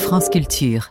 France Culture.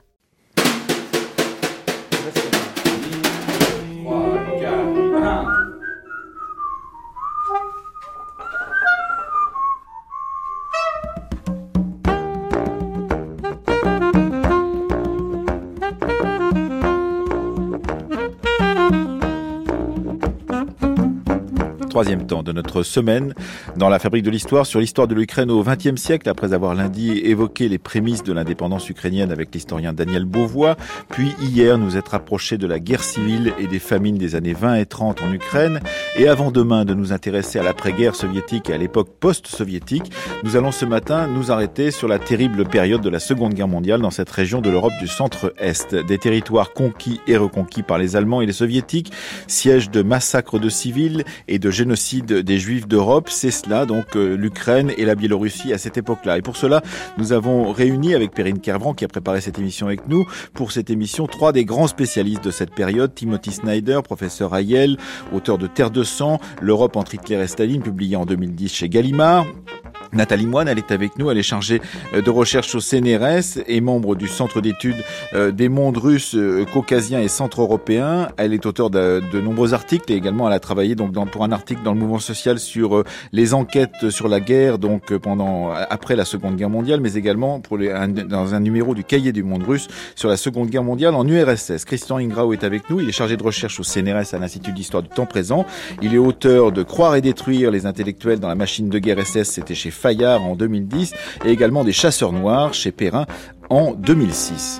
Troisième temps de notre semaine dans la fabrique de l'histoire sur l'histoire de l'Ukraine au XXe siècle, après avoir lundi évoqué les prémices de l'indépendance ukrainienne avec l'historien Daniel Beauvois, puis hier nous être rapprochés de la guerre civile et des famines des années 20 et 30 en Ukraine, et avant demain de nous intéresser à l'après-guerre soviétique et à l'époque post-soviétique, nous allons ce matin nous arrêter sur la terrible période de la Seconde Guerre mondiale dans cette région de l'Europe du centre-est. Des territoires conquis et reconquis par les Allemands et les Soviétiques, siège de massacres de civils et de génocide des Juifs d'Europe, c'est cela donc l'Ukraine et la Biélorussie à cette époque-là. Et pour cela, nous avons réuni avec Perrine Kervran qui a préparé cette émission avec nous. Pour cette émission, trois des grands spécialistes de cette période, Timothy Snyder, professeur à Yale, auteur de Terre de sang, l'Europe entre Hitler et Staline, publié en 2010 chez Gallimard. Nathalie Moine, elle est avec nous, elle est chargée de recherche au CNRS et membre du Centre d'études des mondes russes, caucasiens et centre-européens. Elle est auteure de nombreux articles et également elle a travaillé donc pour un article dans le mouvement social sur les enquêtes sur la guerre donc après la Seconde Guerre mondiale, mais également dans un numéro du Cahier du monde russe sur la Seconde Guerre mondiale en URSS. Christian Ingrao est avec nous, il est chargé de recherche au CNRS à l'Institut d'histoire du temps présent. Il est auteur de Croire et détruire les intellectuels dans la machine de guerre SS, c'était chez Fayard en 2010 et également des Chasseurs noirs chez Perrin en 2006.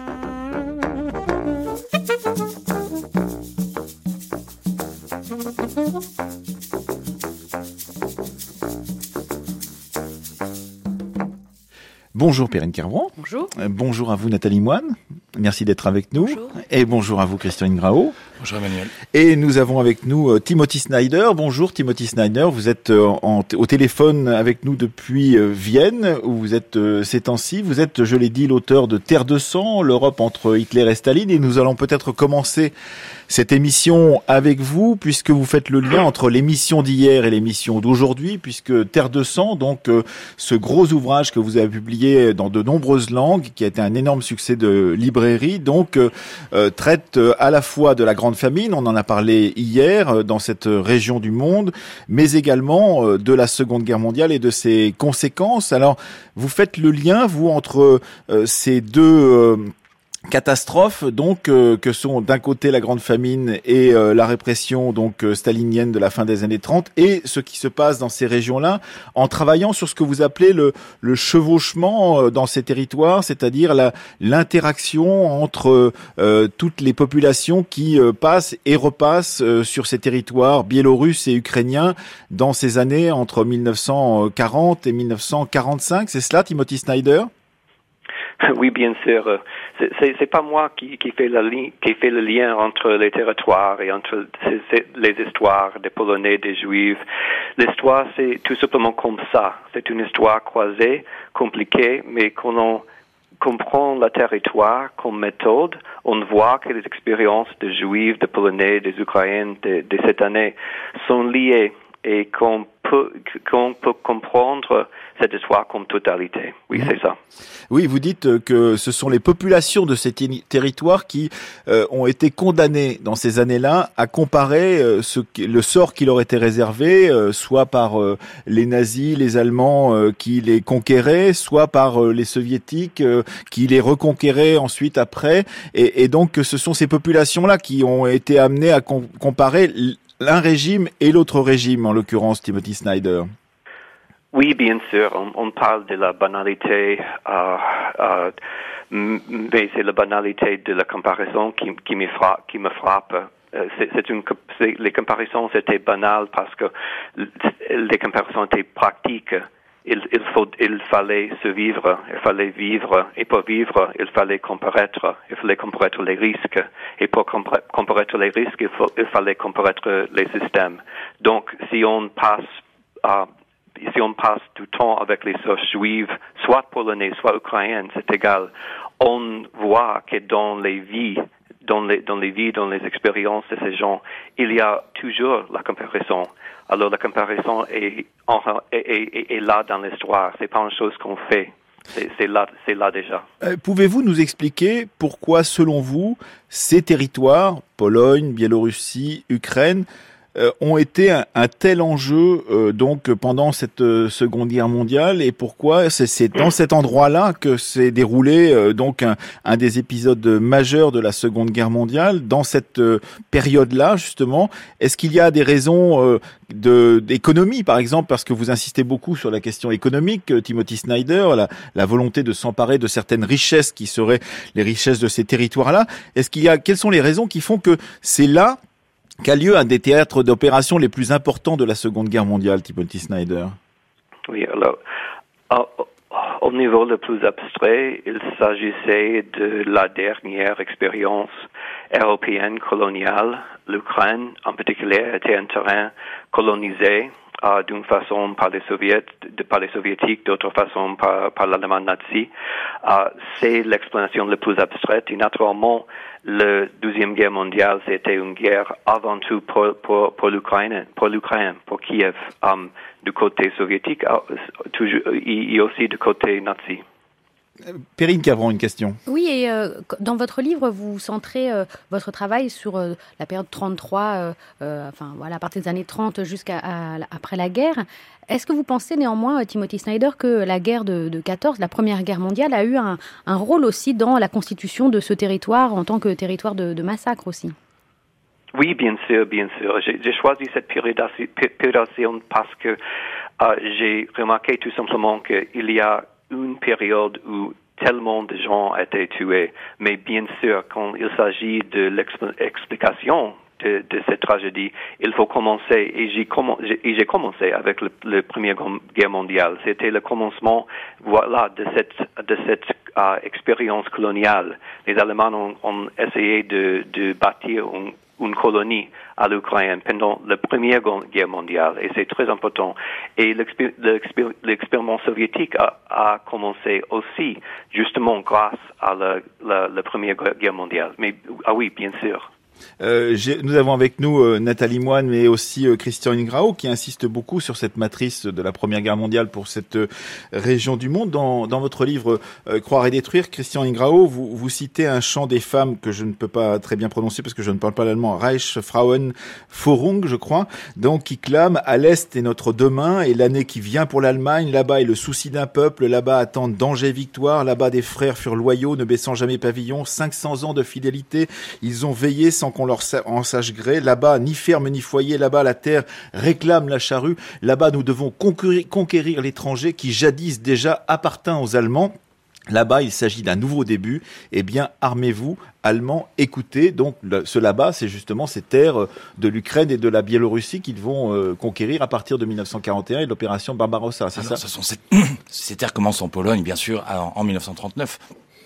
Bonjour Perrine Kervran. Bonjour. Bonjour à vous Nathalie Moine. Merci d'être avec nous. Bonjour. Et bonjour à vous Christian Ingrao. Bonjour Emmanuel. Et nous avons avec nous Timothy Snyder. Bonjour Timothy Snyder. Vous êtes au téléphone avec nous depuis Vienne, où vous êtes ces temps-ci. Vous êtes, je l'ai dit, l'auteur de Terre de sang, l'Europe entre Hitler et Staline. Et nous allons peut-être commencer cette émission avec vous, puisque vous faites le lien entre l'émission d'hier et l'émission d'aujourd'hui, puisque Terre de sang, donc ce gros ouvrage que vous avez publié dans de nombreuses langues, qui a été un énorme succès de librairie, donc traite à la fois de la Grande Famine, on en a parlé hier dans cette région du monde, mais également de la Seconde Guerre mondiale et de ses conséquences. Alors, vous faites le lien, vous, entre ces deux catastrophes donc que sont d'un côté la Grande Famine et la répression donc stalinienne de la fin des années 30 et ce qui se passe dans ces régions-là en travaillant sur ce que vous appelez le chevauchement dans ces territoires, c'est-à-dire l'interaction entre toutes les populations qui passent et repassent sur ces territoires biélorusses et ukrainiens dans ces années entre 1940 et 1945. C'est cela, Timothy Snyder? Oui, bien sûr. C'est pas moi qui fait le lien entre les territoires et entre les histoires des Polonais, des Juifs. L'histoire, c'est tout simplement comme ça. C'est une histoire croisée, compliquée, mais quand on comprend le territoire comme méthode, on voit que les expériences des Juifs, des Polonais, des Ukrainiens de cette année sont liées et qu'on peut comprendre cette histoire comme totalité. Oui, c'est ça. Oui, vous dites que ce sont les populations de ces territoires qui ont été condamnées dans ces années-là à comparer le sort qui leur était réservé, soit par les nazis, les Allemands qui les conquéraient, soit par les soviétiques qui les reconquéraient ensuite après. Et donc, ce sont ces populations-là qui ont été amenées à comparer l'un régime et l'autre régime, en l'occurrence Timothy Snyder. Oui, bien sûr, on parle de la banalité, mais c'est la banalité de la comparaison qui me frappe. Les comparaisons étaient banales parce que les comparaisons étaient pratiques. Il fallait se vivre, il fallait vivre, et pour vivre, il fallait comparaître les risques, et pour comparaître les risques, il fallait comparaître les systèmes. Donc, si on passe du temps avec les sources juives, soit polonais, soit ukrainiennes, c'est égal. On voit que dans les vies, dans les expériences de ces gens, il y a toujours la comparaison. Alors la comparaison est là dans l'histoire. C'est pas une chose qu'on fait. C'est là déjà. Pouvez-vous nous expliquer pourquoi, selon vous, ces territoires, Pologne, Biélorussie, Ukraine, ont été un tel enjeu donc pendant cette Seconde Guerre mondiale, et pourquoi c'est dans cet endroit-là que s'est déroulé donc un des épisodes majeurs de la Seconde Guerre mondiale, dans cette période-là justement? Est-ce qu'il y a des raisons d'économie, par exemple, parce que vous insistez beaucoup sur la question économique, Timothy Snyder, la volonté de s'emparer de certaines richesses qui seraient les richesses de ces territoires-là? Quelles sont les raisons qui font que c'est là qu'a lieu un des théâtres d'opération les plus importants de la Seconde Guerre mondiale, Timothy Snyder? Oui, alors, au niveau le plus abstrait, il s'agissait de la dernière expérience européenne coloniale. L'Ukraine, en particulier, était un terrain colonisé d'une façon par les soviétiques, d'autre façon par l'Allemagne nazi. C'est l'explanation la plus abstraite. Et naturellement, la Deuxième Guerre mondiale, c'était une guerre avant tout pour l'Ukraine, pour Kiev, du côté soviétique et aussi du côté nazi. Perrine Cavron, une question. Oui, et dans votre livre, vous centrez votre travail sur la période 33, à partir des années 30 jusqu'à après la guerre. Est-ce que vous pensez néanmoins, Timothy Snyder, que la guerre de 14, la Première Guerre mondiale, a eu un rôle aussi dans la constitution de ce territoire en tant que territoire de massacre aussi? Oui, bien sûr. J'ai choisi cette périodisation parce que j'ai remarqué tout simplement qu'il y a une période où tellement de gens étaient tués. Mais bien sûr, quand il s'agit de l'explication de cette tragédie, il faut commencer, et j'ai commencé avec la Première Guerre mondiale. C'était le commencement, de cette expérience coloniale. Les Allemands ont essayé de bâtir une colonie à l'Ukraine pendant la Première Guerre mondiale, et c'est très important. Et l'expériment soviétique a commencé aussi, justement grâce à la Première Guerre mondiale. Mais oui, bien sûr. Nous avons avec nous Nathalie Moine, mais aussi Christian Ingrao, qui insiste beaucoup sur cette matrice de la Première Guerre mondiale pour cette région du monde. Dans votre livre Croire et détruire, Christian Ingrao, vous citez un chant des femmes que je ne peux pas très bien prononcer parce que je ne parle pas l'allemand, Reichsfrauenforderung, je crois, donc qui clame: à l'Est est notre demain et l'année qui vient pour l'Allemagne, là-bas est le souci d'un peuple, là-bas attendent danger et victoire, là-bas des frères furent loyaux, ne baissant jamais pavillon, 500 ans de fidélité, ils ont veillé sans qu'on leur en sache gré, là-bas ni ferme ni foyer, là-bas la terre réclame la charrue, là-bas nous devons conquérir l'étranger qui jadis déjà appartint aux Allemands. Là-bas, il s'agit d'un nouveau début. Eh bien, armez-vous, Allemands, écoutez. Donc, ce là-bas, c'est justement ces terres de l'Ukraine et de la Biélorussie qu'ils vont conquérir à partir de 1941 et de l'opération Barbarossa, c'est ça? Ce sont ces terres commencent en Pologne, bien sûr, en 1939.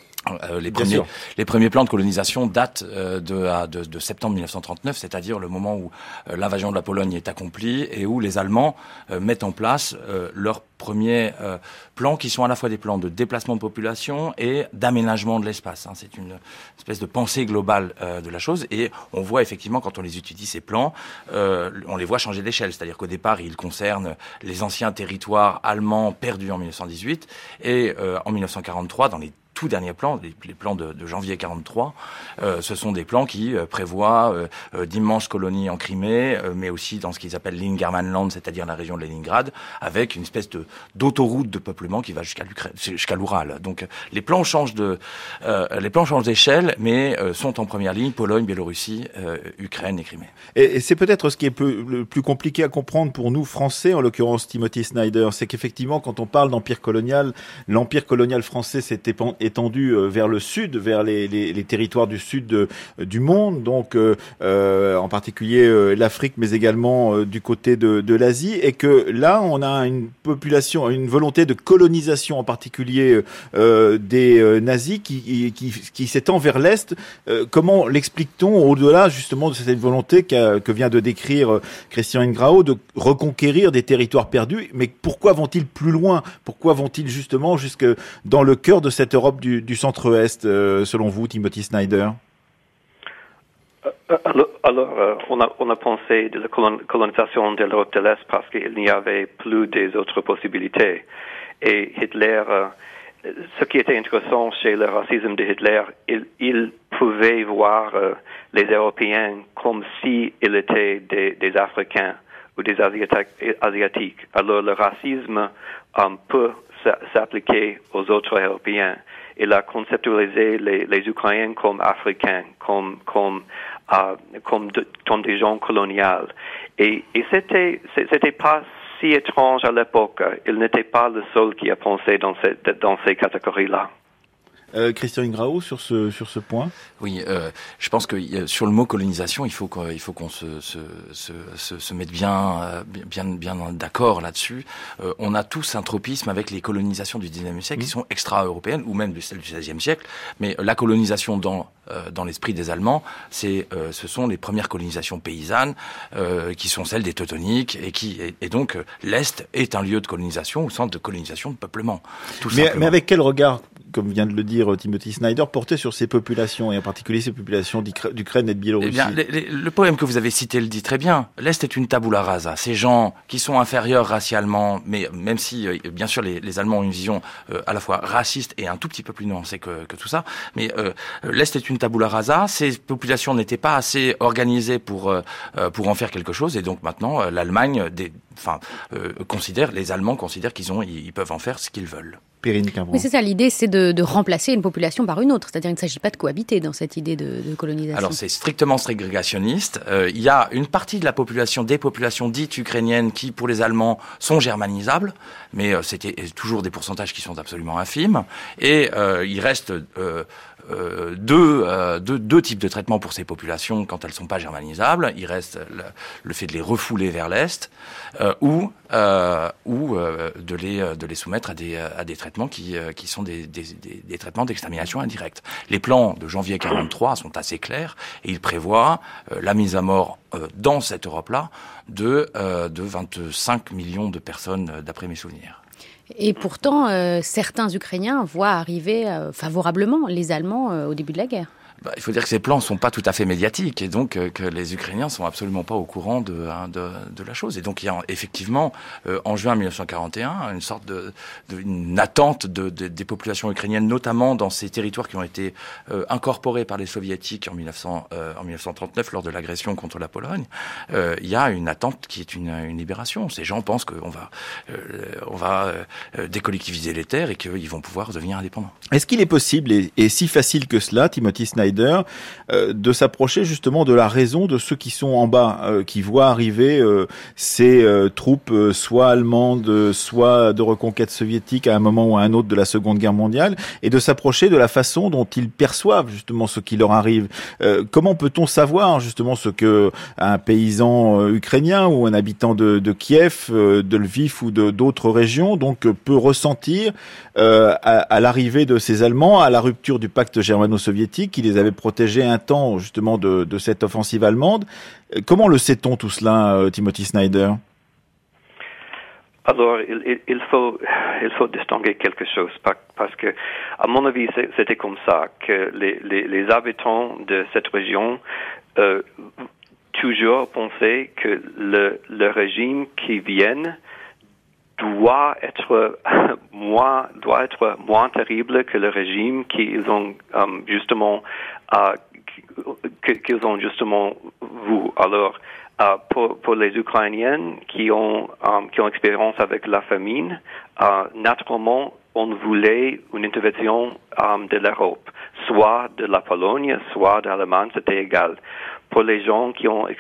Les premiers plans de colonisation datent de septembre 1939, c'est-à-dire le moment où l'invasion de la Pologne est accomplie et où les Allemands mettent en place leurs premiers plans qui sont à la fois des plans de déplacement de population et d'aménagement de l'espace. C'est une espèce de pensée globale de la chose, et on voit effectivement quand on les étudie ces plans, on les voit changer d'échelle, c'est-à-dire qu'au départ ils concernent les anciens territoires allemands perdus en 1918 et en 1943 dans les tout derniers plans, les plans de janvier 43, ce sont des plans qui prévoient d'immenses colonies en Crimée, mais aussi dans ce qu'ils appellent l'Ingermanland, c'est-à-dire la région de Leningrad, avec une espèce d'autoroute de peuplement qui va jusqu'à l'Oural. Donc les plans changent d'échelle, mais sont en première ligne Pologne, Biélorussie, Ukraine et Crimée. Et c'est peut-être ce qui est le plus compliqué à comprendre pour nous Français, en l'occurrence Timothy Snyder, c'est qu'effectivement quand on parle d'empire colonial, l'empire colonial français s'est étendu vers le sud, vers les territoires du sud du monde, donc en particulier l'Afrique, mais également du côté de l'Asie, et que là on a une volonté de colonisation, en particulier des nazis qui s'étend vers l'est. Comment l'explique-t-on au-delà justement de cette volonté que vient de décrire Christian Ingrao de reconquérir des territoires perdus? Mais pourquoi vont-ils plus loin? Pourquoi vont-ils justement jusque dans le cœur de cette Europe du centre-est, selon vous, Timothy Snyder? Alors, on a pensé de la colonisation de l'Europe de l'Est parce qu'il n'y avait plus des autres possibilités. Et Hitler ce qui était intéressant chez le racisme de Hitler, il pouvait voir les Européens comme s'ils étaient des Africains ou des Asiatiques. Alors le racisme peut s'appliquer aux autres Européens. Il a conceptualisé les Ukrainiens comme Africains, comme des gens coloniaux. Et c'était pas si étrange à l'époque. Il n'était pas le seul qui a pensé dans ces catégories-là. Christian Ingrao, sur ce point. Oui, je pense que sur le mot colonisation, il faut qu'on se mette bien d'accord là-dessus. On a tous un tropisme avec les colonisations du 19e siècle qui sont extra-européennes ou même celles du 16e siècle. Mais la colonisation dans l'esprit des Allemands, ce sont les premières colonisations paysannes qui sont celles des Teutoniques et donc l'Est est un lieu de colonisation ou centre de colonisation de peuplement. Mais avec quel regard, comme vient de le dire Timothy Snyder, porter sur ces populations, et en particulier ces populations d'Ukraine et de Biélorussie? Eh bien, le poème que vous avez cité le dit très bien. L'Est est une tabula rasa. Ces gens qui sont inférieurs racialement, mais même si, bien sûr, les Allemands ont une vision à la fois raciste et un tout petit peu plus nuancée que tout ça, mais l'Est est une tabula rasa. Ces populations n'étaient pas assez organisées pour en faire quelque chose, et donc maintenant, l'Allemagne, les Allemands considèrent qu'ils peuvent en faire ce qu'ils veulent. Oui, c'est ça, l'idée, c'est de remplacer une population par une autre. C'est-à-dire qu'il ne s'agit pas de cohabiter dans cette idée de colonisation. Alors, c'est strictement ségrégationniste. Il y a une partie de la population, des populations dites ukrainiennes, qui, pour les Allemands, sont germanisables, mais c'était toujours des pourcentages qui sont absolument infimes. Et il reste deux types de traitements pour ces populations quand elles ne sont pas germanisables. Il reste le fait de les refouler vers l'Est ou de les soumettre à des traitements qui sont des traitements d'extermination indirecte. Les plans de janvier 1943 sont assez clairs et ils prévoient la mise à mort dans cette Europe-là de 25 millions de personnes d'après mes souvenirs. Et pourtant, certains Ukrainiens voient arriver favorablement les Allemands au début de la guerre. Il faut dire que ces plans sont pas tout à fait médiatiques et donc que les Ukrainiens sont absolument pas au courant de la chose. Et donc il y a effectivement en juin 1941 une sorte une attente des populations ukrainiennes, notamment dans ces territoires qui ont été incorporés par les soviétiques en 1939 lors de l'agression contre la Pologne. Il y a une attente qui est une libération. Ces gens pensent qu'on va décollectiviser les terres et qu'ils vont pouvoir devenir indépendants. Est-ce qu'il est possible et si facile que cela, Timothy Snyder, de s'approcher justement de la raison de ceux qui sont en bas, qui voient arriver ces troupes soit allemandes, soit de reconquête soviétique à un moment ou à un autre de la Seconde Guerre mondiale, et de s'approcher de la façon dont ils perçoivent justement ce qui leur arrive. Comment peut-on savoir justement ce que un paysan ukrainien ou un habitant de Kiev, de Lviv ou d'autres régions donc peut ressentir à l'arrivée de ces Allemands, à la rupture du pacte germano-soviétique qui les avait protégés un temps justement de cette offensive allemande. Comment le sait-on tout cela, Timothy Snyder? Alors, il faut distinguer quelque chose parce que, à mon avis, c'était comme ça que les habitants de cette région toujours pensaient que le régime qui vient doit être moins terrible que le régime qu'ils ont justement vu. Alors, pour les Ukrainiens qui ont expérience avec la famine, naturellement, on voulait une intervention de l'Europe, soit de la Pologne, soit de l'Allemagne, c'était égal. Pour les gens qui ont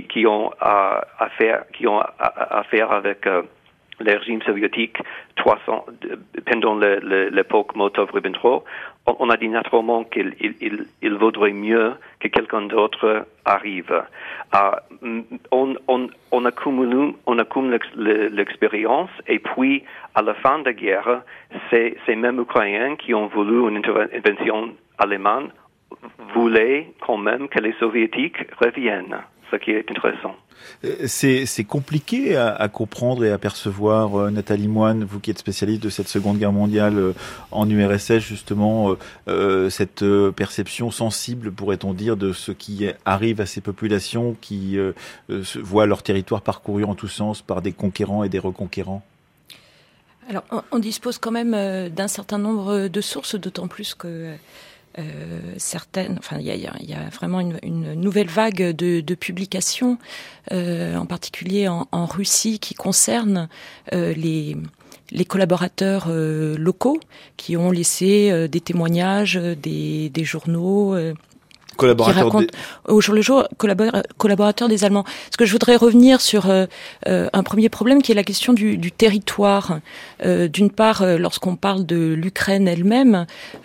affaire avec le régime soviétique pendant l'époque Molotov-Ribbentrop, on a dit naturellement qu'il vaudrait mieux que quelqu'un d'autre arrive. On accumule l'expérience et puis à la fin de la guerre, ces mêmes Ukrainiens qui ont voulu une intervention allemande voulaient quand même que les Soviétiques reviennent, ce qui est intéressant. C'est compliqué à comprendre et à percevoir, Nathalie Moine, vous qui êtes spécialiste de cette Seconde Guerre mondiale en URSS, justement, cette perception sensible, pourrait-on dire, de ce qui arrive à ces populations qui voient leur territoire parcouru en tous sens par des conquérants et des reconquérants. Alors, on dispose quand même d'un certain nombre de sources, d'autant plus que certaines, enfin, il y a vraiment une nouvelle vague de publications, en particulier en Russie, qui concerne les collaborateurs locaux qui ont laissé des témoignages, des journaux. Au jour le jour, collaborateurs des Allemands. Parce que je voudrais revenir sur un premier problème qui est la question du territoire. D'une part, lorsqu'on parle de l'Ukraine elle-même,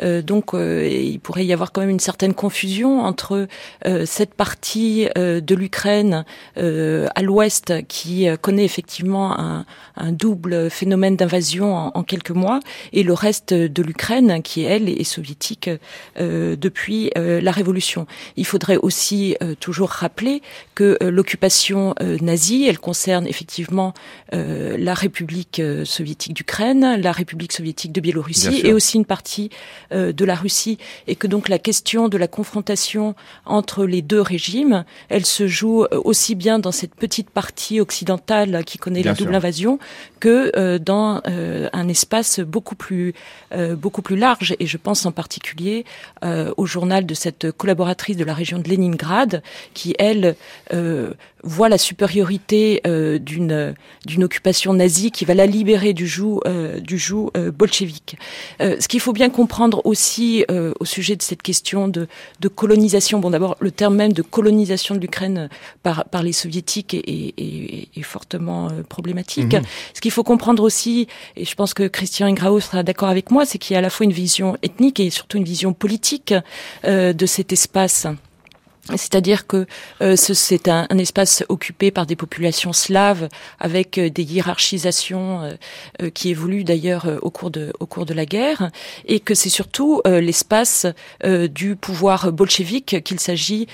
il pourrait y avoir quand même une certaine confusion entre cette partie de l'Ukraine à l'ouest qui connaît effectivement un double phénomène d'invasion en quelques mois, et le reste de l'Ukraine qui, elle, est soviétique depuis la Révolution. Il faudrait aussi toujours rappeler que l'occupation nazie, elle concerne effectivement la République soviétique d'Ukraine, la République soviétique de Biélorussie et aussi une partie de la Russie, et que donc la question de la confrontation entre les deux régimes, elle se joue aussi bien dans cette petite partie occidentale qui connaît la double invasion que dans un espace beaucoup plus large. Et je pense en particulier au journal de cette collaboratrice de la région de Leningrad, qui, elle, voit la supériorité d'une occupation nazie qui va la libérer du joug bolchevique. Ce qu'il faut bien comprendre aussi au sujet de cette question de colonisation, bon, d'abord, le terme même de colonisation de l'Ukraine par les soviétiques est fortement problématique. Ce qu'il faut comprendre aussi, et je pense que Christian Ingrao sera d'accord avec moi, c'est qu'il y a à la fois une vision ethnique et surtout une vision politique de cet espace. C'est-à-dire que c'est un espace occupé par des populations slaves avec des hiérarchisations qui évoluent d'ailleurs au cours de la guerre, et que c'est surtout l'espace du pouvoir bolchevique qu'il s'agit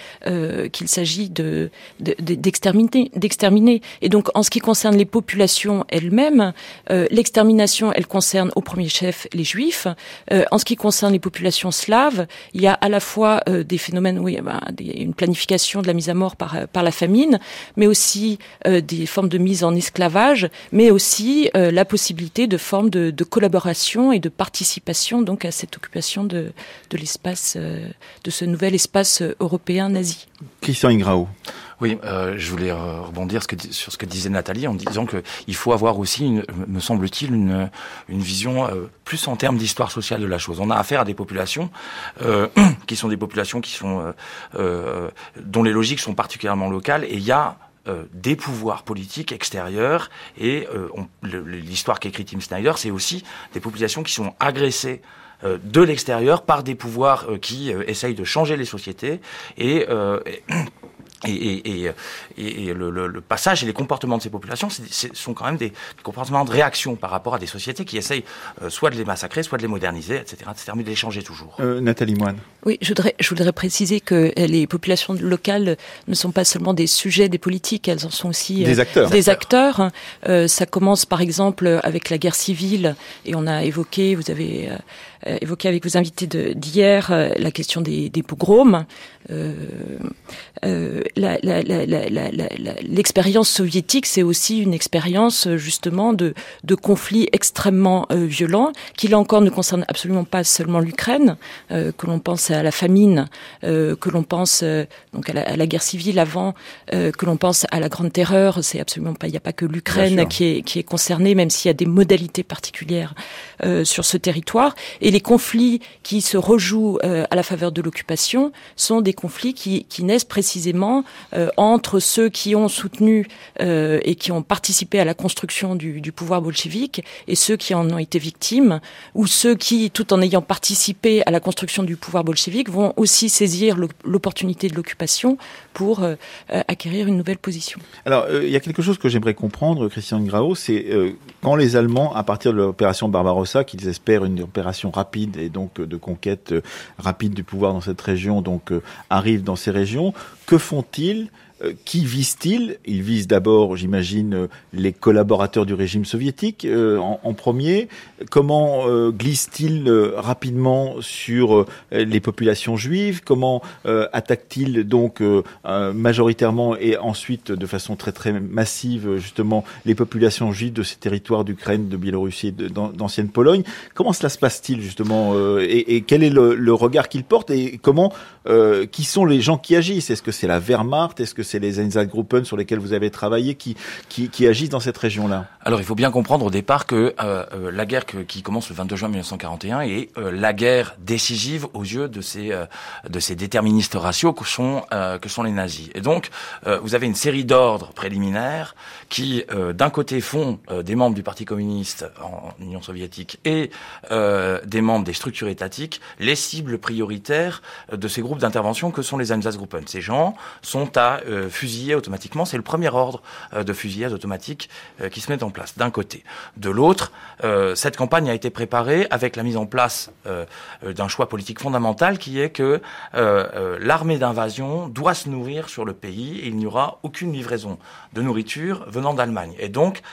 d'exterminer. Et donc en ce qui concerne les populations elles-mêmes, l'extermination, elle concerne au premier chef les Juifs. En ce qui concerne les populations slaves, il y a à la fois des phénomènes, une planification de la mise à mort par la famine, mais aussi des formes de mise en esclavage, mais aussi la possibilité de formes de collaboration et de participation donc à cette occupation de l'espace, de ce nouvel espace européen nazi. Christian Ingrao. Oui, je voulais rebondir sur ce que disait Nathalie en disant que il faut avoir aussi, me semble-t-il, une vision plus en termes d'histoire sociale de la chose. On a affaire à des populations qui sont des populations qui sont dont les logiques sont particulièrement locales, et il y a des pouvoirs politiques extérieurs, et l'histoire qu'écrit Tim Snyder, c'est aussi des populations qui sont agressées de l'extérieur par des pouvoirs qui essayent de changer les sociétés, et le passage et les comportements de ces populations sont quand même des comportements de réaction par rapport à des sociétés qui essayent soit de les massacrer, soit de les moderniser, etc., mais de les changer toujours. Nathalie Moine. Oui, je voudrais préciser que les populations locales ne sont pas seulement des sujets des politiques, elles en sont aussi des acteurs. Ça commence par exemple avec la guerre civile, et on a évoqué, vous avez évoqué avec vos invités d'hier la question des pogroms. L'expérience soviétique, c'est aussi une expérience justement de conflits extrêmement violents, qui là encore ne concernent absolument pas seulement l'Ukraine, que l'on pense à la famine, que l'on pense donc à la guerre civile avant, que l'on pense à la Grande Terreur. C'est absolument pas, il n'y a pas que l'Ukraine qui est concernée, même s'il y a des modalités particulières sur ce territoire. Et les conflits qui se rejouent à la faveur de l'occupation sont des conflits qui naissent précisément entre ceux qui ont soutenu et qui ont participé à la construction du pouvoir bolchevique et ceux qui en ont été victimes, ou ceux qui, tout en ayant participé à la construction du pouvoir bolchevique, vont aussi saisir l'opportunité de l'occupation pour acquérir une nouvelle position. Alors, il y a quelque chose que j'aimerais comprendre, Christian Ingrao, c'est quand les Allemands, à partir de l'opération Barbarossa, qu'ils espèrent une opération rapide et donc de conquête rapide du pouvoir dans cette région, donc arrivent dans ces régions, que font-ils qui visent-ils ? Ils visent d'abord, j'imagine, les collaborateurs du régime soviétique en premier. Comment glissent-ils rapidement sur les populations juives ? Comment attaquent-ils donc majoritairement et ensuite de façon très très massive justement les populations juives de ces territoires d'Ukraine, de Biélorussie et d'ancienne Pologne ? Comment cela se passe-t-il justement et quel est le regard qu'ils portent et comment qui sont les gens qui agissent ? Est-ce que c'est la Wehrmacht ? Est-ce que c'est les Einsatzgruppen sur lesquels vous avez travaillé qui agissent dans cette région-là ? Alors il faut bien comprendre au départ que la guerre qui commence le 22 juin 1941 est la guerre décisive aux yeux de ces déterministes raciaux que sont les nazis. Et donc vous avez une série d'ordres préliminaires qui d'un côté font des membres du Parti communiste en Union soviétique et des membres des structures étatiques les cibles prioritaires de ces groupes d'intervention que sont les Einsatzgruppen. Ces gens sont à fusiller automatiquement. C'est le premier ordre de fusillade automatique qui se met en place, d'un côté. De l'autre, cette campagne a été préparée avec la mise en place d'un choix politique fondamental qui est que l'armée d'invasion doit se nourrir sur le pays et il n'y aura aucune livraison de nourriture venant d'Allemagne. Et donc,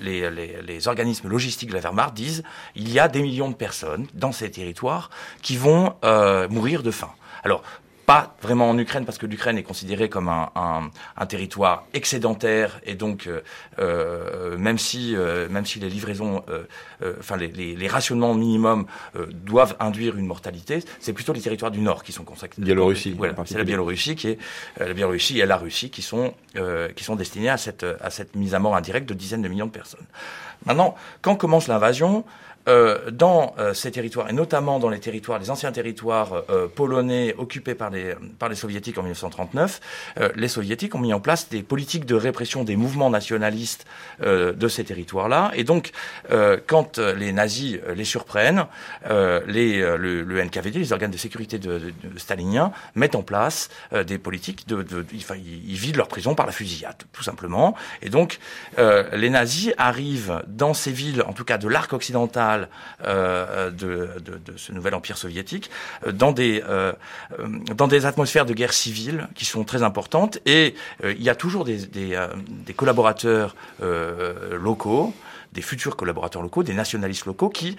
les organismes logistiques de la Wehrmacht disent il y a des millions de personnes dans ces territoires qui vont mourir de faim. Alors, pas vraiment en Ukraine, parce que l'Ukraine est considérée comme un territoire excédentaire, et donc même si les livraisons, les rationnements minimum doivent induire une mortalité, c'est plutôt les territoires du Nord qui sont consacrés. Biélorussie. Voilà, c'est la Biélorussie la Biélorussie et la Russie qui sont destinés à cette mise à mort indirecte de dizaines de millions de personnes. Maintenant, quand commence l'invasion, dans ces territoires, et notamment dans les anciens territoires polonais occupés par les soviétiques en 1939, les soviétiques ont mis en place des politiques de répression des mouvements nationalistes de ces territoires-là. Et donc, quand les nazis les surprennent, le NKVD, les organes de sécurité de staliniens, mettent en place des politiques ils vident leur prison par la fusillade, tout simplement. Et donc, les nazis arrivent dans ces villes, en tout cas de l'arc occidental, de ce nouvel empire soviétique, dans des atmosphères de guerre civile qui sont très importantes, et il y a toujours des collaborateurs locaux, des futurs collaborateurs locaux, des nationalistes locaux qui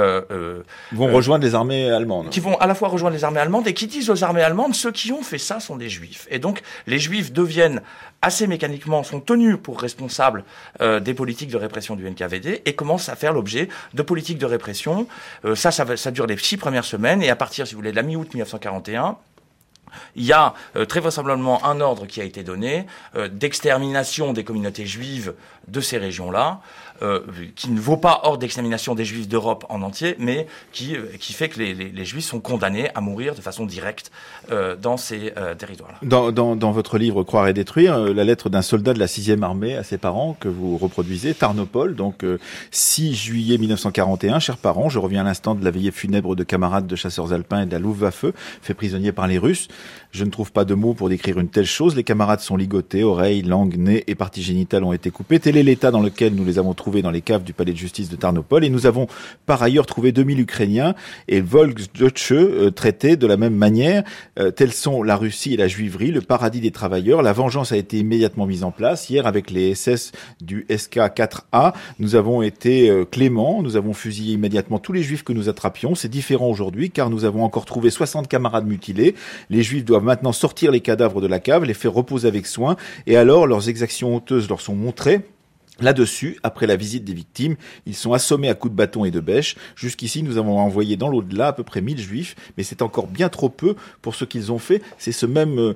vont rejoindre les armées allemandes. Qui vont à la fois rejoindre les armées allemandes et qui disent aux armées allemandes, ceux qui ont fait ça sont des juifs. Et donc, les juifs assez mécaniquement, sont tenus pour responsables des politiques de répression du NKVD et commencent à faire l'objet de politiques de répression. Ça dure les 6 premières semaines, et à partir, si vous voulez, de la mi-août 1941, il y a très vraisemblablement un ordre qui a été donné d'extermination des communautés juives de ces régions-là, qui ne vaut pas ordre d'extermination des juifs d'Europe en entier, mais qui fait que les juifs sont condamnés à mourir de façon directe dans ces territoires-là. Dans votre livre Croire et détruire, la lettre d'un soldat de la 6e armée à ses parents que vous reproduisez, Tarnopol, donc 6 juillet 1941, chers parents, je reviens à l'instant de la veillée funèbre de camarades de chasseurs alpins et de la Luftwaffe, fait prisonniers par les Russes. Je ne trouve pas de mots pour décrire une telle chose. Les camarades sont ligotés, oreilles, langue, nez et parties génitales ont été coupées. Tel est l'état dans lequel nous les avons trouvés dans les caves du palais de justice de Tarnopol. Et nous avons par ailleurs trouvé 2000 Ukrainiens et Volksdeutsche traités de la même manière. Tels sont la Russie et la juiverie, le paradis des travailleurs. La vengeance a été immédiatement mise en place. Hier, avec les SS du SK4A, nous avons été cléments. Nous avons fusillé immédiatement tous les juifs que nous attrapions. C'est différent aujourd'hui car nous avons encore trouvé 60 camarades mutilés. Les juifs doivent maintenant sortir les cadavres de la cave, les faire reposer avec soin, et alors leurs exactions honteuses leur sont montrées. Là-dessus, après la visite des victimes, ils sont assommés à coups de bâton et de bêche. Jusqu'ici, nous avons envoyé dans l'au-delà à peu près 1000 juifs, mais c'est encore bien trop peu pour ce qu'ils ont fait. C'est cette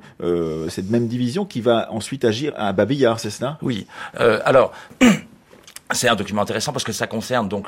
même division qui va ensuite agir à Babi-Yar, c'est cela ? Oui. Alors... C'est un document intéressant parce que ça concerne donc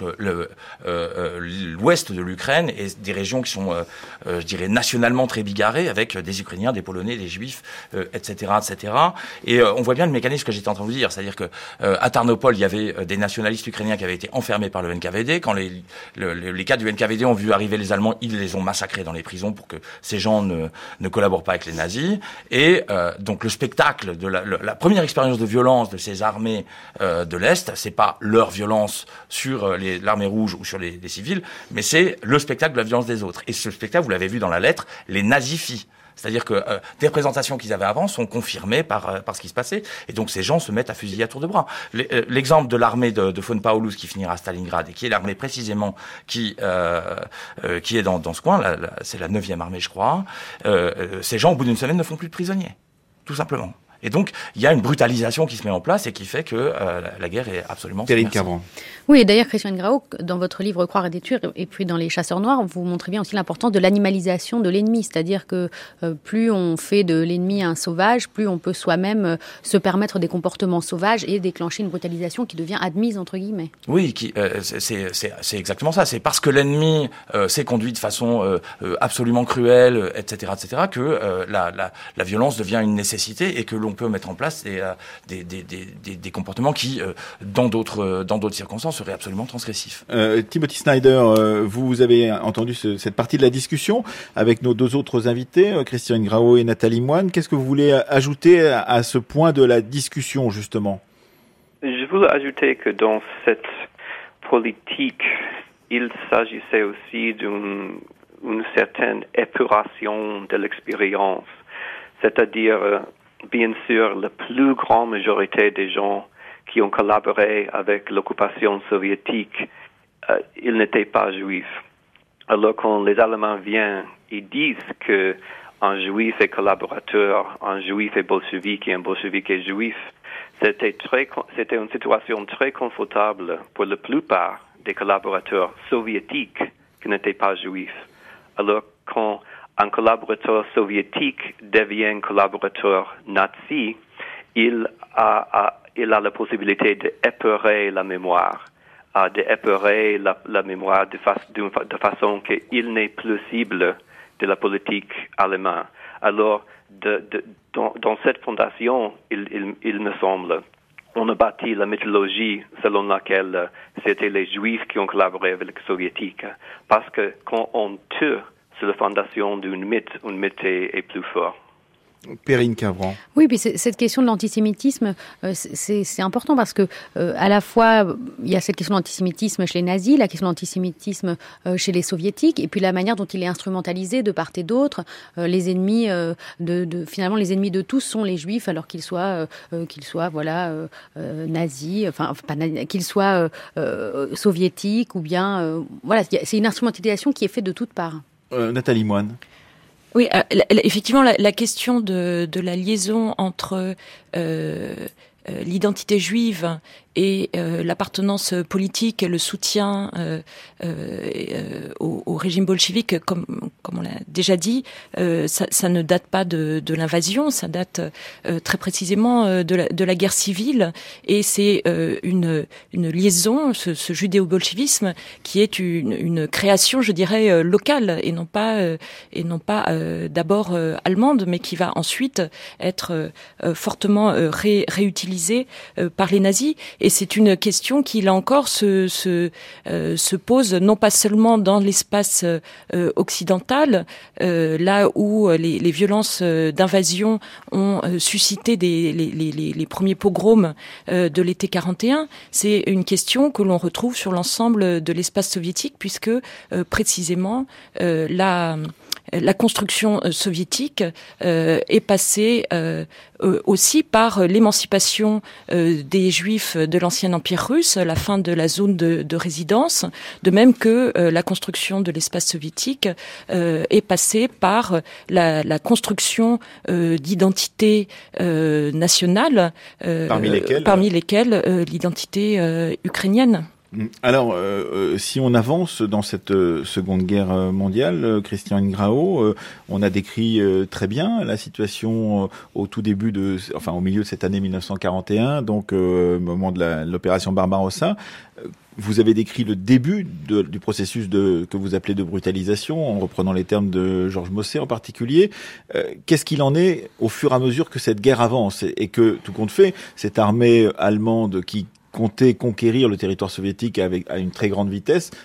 l'ouest de l'Ukraine et des régions qui sont, je dirais, nationalement très bigarrées, avec des Ukrainiens, des Polonais, des Juifs, etc., etc. Et on voit bien le mécanisme que j'étais en train de vous dire, c'est-à-dire que à Tarnopol, il y avait des nationalistes ukrainiens qui avaient été enfermés par le NKVD. Quand les cadres du NKVD ont vu arriver les Allemands, ils les ont massacrés dans les prisons pour que ces gens ne collaborent pas avec les nazis. Et donc le spectacle de la première expérience de violence de ces armées de l'Est, c'est pas pas leur violence sur l'armée rouge ou sur les civils, mais c'est le spectacle de la violence des autres. Et ce spectacle, vous l'avez vu dans la lettre, les nazifient. C'est-à-dire que des représentations qu'ils avaient avant sont confirmées par ce qui se passait. Et donc ces gens se mettent à fusiller à tour de bras. L'exemple de l'armée de von Paulus qui finira à Stalingrad et qui est l'armée précisément qui est dans ce coin, c'est la 9e armée je crois, ces gens au bout d'une semaine ne font plus de prisonniers. Tout simplement. Et donc, il y a une brutalisation qui se met en place et qui fait que la guerre est absolument submersive. Oui, et d'ailleurs, Christian Grau, dans votre livre « Croire et détruire » et puis dans « Les chasseurs noirs », vous montrez bien aussi l'importance de l'animalisation de l'ennemi. C'est-à-dire que plus on fait de l'ennemi un sauvage, plus on peut soi-même se permettre des comportements sauvages et déclencher une brutalisation qui devient admise, entre guillemets. Oui, c'est exactement ça. C'est parce que l'ennemi s'est conduit de façon absolument cruelle, etc., que la violence devient une nécessité et que l'on peut mettre en place des comportements qui, dans d'autres circonstances, seraient absolument transgressifs. Timothy Snyder, vous avez entendu cette partie de la discussion avec nos deux autres invités, Christian Ingrao et Nathalie Moine. Qu'est-ce que vous voulez ajouter à ce point de la discussion, justement? Je voulais ajouter que dans cette politique, il s'agissait aussi d'une certaine épuration de l'expérience, c'est-à-dire bien sûr, la plus grande majorité des gens qui ont collaboré avec l'occupation soviétique, ils n'étaient pas juifs. Alors quand les Allemands viennent, ils disent qu'un juif est collaborateur, un juif est bolchevique et un bolchevique est juif. C'était une situation très confortable pour la plupart des collaborateurs soviétiques qui n'étaient pas juifs. Alors quand un collaborateur soviétique devient collaborateur nazi, il a la possibilité d'épurer la mémoire, d'épurer la mémoire de façon qu'il n'est plus cible de la politique allemande. Alors, dans cette fondation, il me semble, on a bâti la mythologie selon laquelle c'était les Juifs qui ont collaboré avec les Soviétiques. Parce que quand on tue, c'est la fondation d'une mythe, une mythe est plus fort. Perrine Cavran. Oui, puis cette question de l'antisémitisme, c'est important parce que à la fois il y a cette question de l'antisémitisme chez les nazis, la question de l'antisémitisme chez les soviétiques, et puis la manière dont il est instrumentalisé de part et d'autre. Les ennemis finalement les ennemis de tous sont les juifs, alors qu'ils soient nazis, qu'ils soient soviétiques ou bien c'est une instrumentalisation qui est faite de toutes parts. Nathalie Moine. Oui, effectivement, la question de la liaison entre l'identité juive et l'appartenance politique, le soutien au régime bolchevique, comme on l'a déjà dit, ça ne date pas de l'invasion, ça date très précisément de la guerre civile, et c'est une liaison, ce judéo-bolchevisme, qui est une création, je dirais, locale, et non pas d'abord allemande, mais qui va ensuite être fortement réutilisée par les nazis. Et c'est une question qui, là encore, se pose non pas seulement dans l'espace occidental, là où les violences d'invasion ont suscité les premiers pogroms de l'été 41. C'est une question que l'on retrouve sur l'ensemble de l'espace soviétique, puisque précisément la construction soviétique est passée aussi par l'émancipation des Juifs de l'ancien empire russe, la fin de la zone de résidence, de même que la construction de l'espace soviétique est passée par la construction d'identités nationales, parmi lesquelles l'identité ukrainienne. Alors, si on avance dans cette Seconde Guerre mondiale, Christian Ingrao, on a décrit très bien la situation au tout début au milieu de cette année 1941, donc au moment de l'opération Barbarossa. Vous avez décrit le début du processus que vous appelez de brutalisation, en reprenant les termes de Georges Mossé en particulier. Qu'est-ce qu'il en est au fur et à mesure que cette guerre avance et que, tout compte fait, cette armée allemande qui comptait conquérir le territoire soviétique à une très grande vitesse,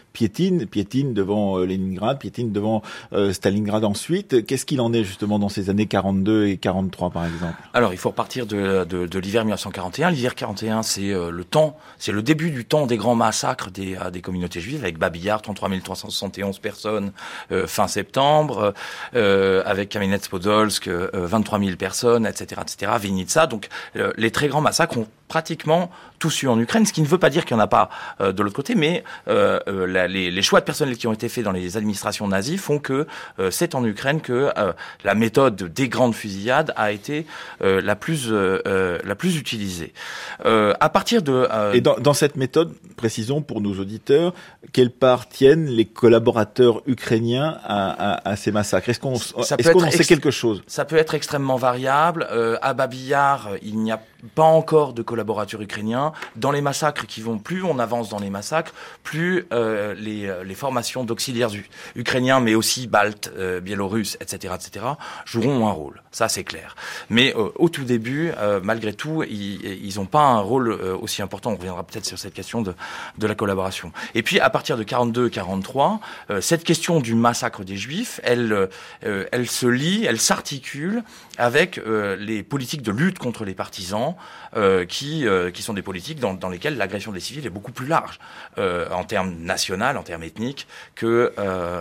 piétine devant Leningrad, piétine devant Stalingrad ensuite. Qu'est-ce qu'il en est justement dans ces années 42 et 43 par exemple? Alors, il faut repartir de l'hiver 1941. L'hiver 41, c'est le début du temps des grands massacres des communautés juives, avec Babi Yar, 33 371 personnes fin septembre, avec Kamenets-Podolsk, 23 000 personnes, etc., Vinitsa. Donc, les très grands massacres ont pratiquement tous eu en Ukraine, ce qui ne veut pas dire qu'il n'y en a pas de l'autre côté, mais les choix de personnel qui ont été faits dans les administrations nazies font que c'est en Ukraine que la méthode des grandes fusillades a été la plus utilisée. À partir de et dans cette méthode, précisons pour nos auditeurs, quelle part tiennent les collaborateurs ukrainiens à ces massacres? Est-ce qu'on en sait quelque chose? Ça peut être extrêmement variable. À Babi Yar, il n'y a pas encore de collaborateurs ukrainiens. Dans les massacres plus on avance dans les massacres, plus les formations d'auxiliaires ukrainiens, mais aussi baltes, biélorusses, etc., joueront un rôle. Ça, c'est clair. Mais au tout début, malgré tout, ils n'ont pas un rôle aussi important. On reviendra peut-être sur cette question de la collaboration. Et puis, à partir de 42-43, cette question du massacre des Juifs, elle se lie, elle s'articule avec les politiques de lutte contre les partisans, qui sont des politiques dans lesquelles l'agression des civils est beaucoup plus large en termes national, en termes ethniques, que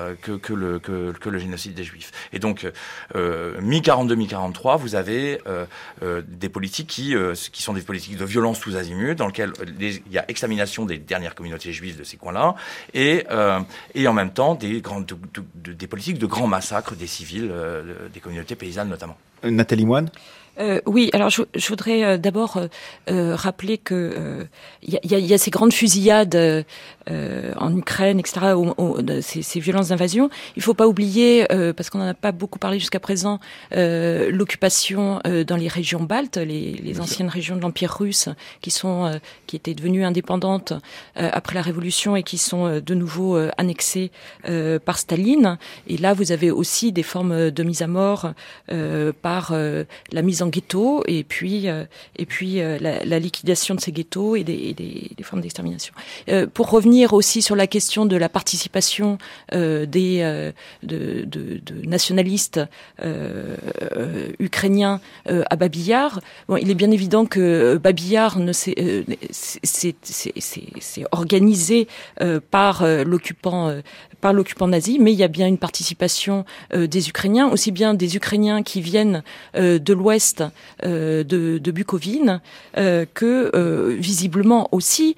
le génocide des Juifs. Et donc, mi-42, mi-43, vous avez des politiques qui sont des politiques de violence tous azimuts, dans lesquelles il y a extermination des dernières communautés juives de ces coins-là, et en même temps des politiques de grands massacres des civils, des communautés paysannes notamment. Nathalie Moine? Oui, alors je voudrais d'abord rappeler que il y a ces grandes fusillades en Ukraine, etc., ces violences d'invasion. Il faut pas oublier, parce qu'on n'en a pas beaucoup parlé jusqu'à présent, l'occupation dans les régions baltes, les anciennes régions de l'Empire russe, qui étaient devenues indépendantes après la Révolution et qui sont de nouveau annexées par Staline. Et là, vous avez aussi des formes de mise à mort par la mise en ghetto et puis la liquidation de ces ghettos et des formes d'extermination. Pour revenir aussi sur la question de la participation de nationalistes ukrainiens à Babi Yar, il est bien évident que Babi Yar c'est organisé par l'occupant nazi, mais il y a bien une participation des Ukrainiens, aussi bien des Ukrainiens qui viennent de l'ouest de Bukovine que visiblement aussi